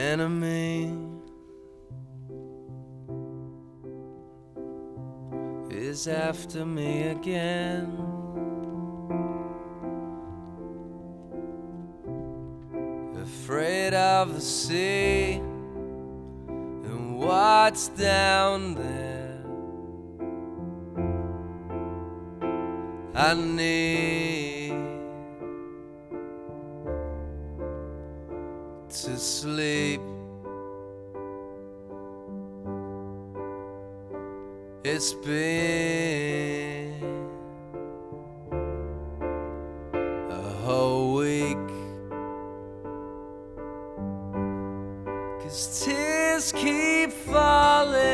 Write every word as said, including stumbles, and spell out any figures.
enemy is after me again. Afraid of the sea and what's down there. I need to sleep. It's been a whole week, 'cause tears keep falling